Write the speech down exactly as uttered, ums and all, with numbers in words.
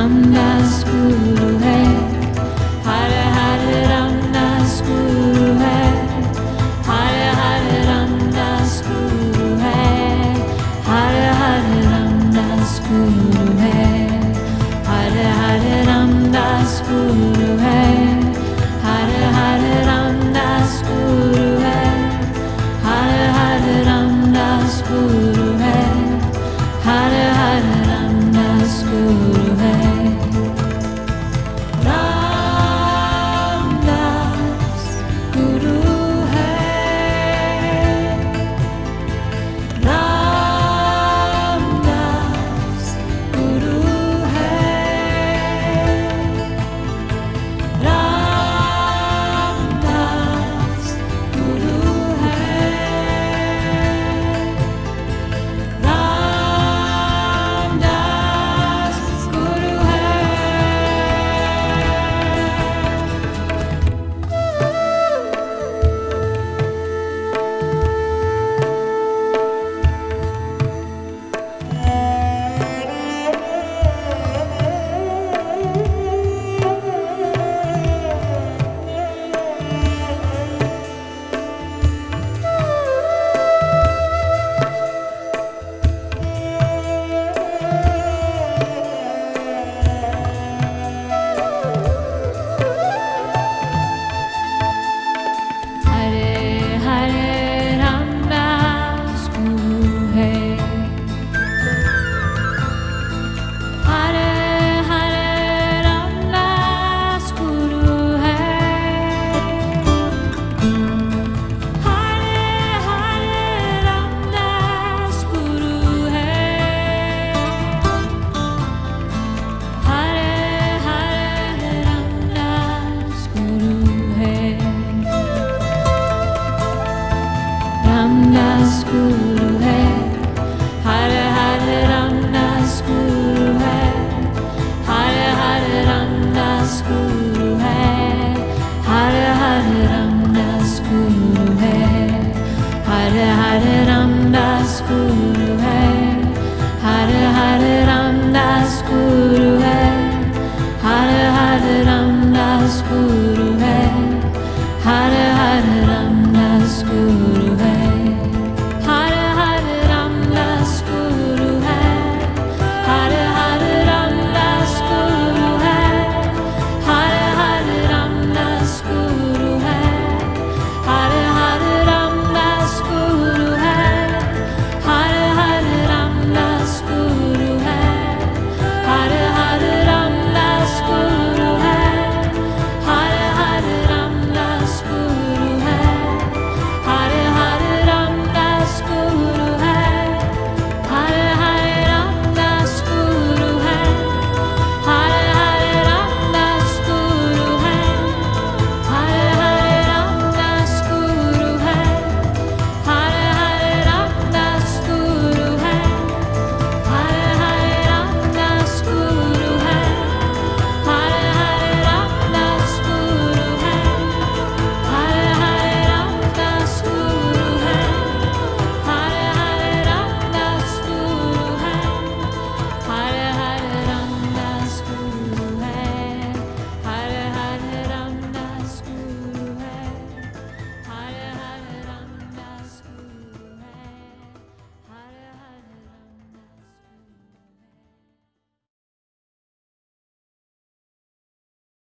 Ramdas Guru hai, Hare Hare Ramdas Guru hai, Hare Hare Ramdas Guru hai, Hare Hare Ramdas Guru hai, Hare Hare Ramdas Guru hai, Hare Hare Ramdas Guru hai, Hare Hare Ramdas Guru hai, Hare Hare Ramdas Guru hai. Ramdas Guru hai, Ramdas Guru hai, Ramdas Guru hai, Ramdas Guru hai. Hare Hare Ramdas Guru hai, Hare Hare Ramdas Guru hai, Hare Hare Ramdas Guru hai, Hare Hare Ramdas Guru hai. Ramdas Guru hai, Hare Hare Ramdas Guru hai, Hare Hare Ramdas Guru hai, Hare Hare Ramdas Guru hai, Hare Hare Ramdas Guru hai, Hare Hare Ramdas Guru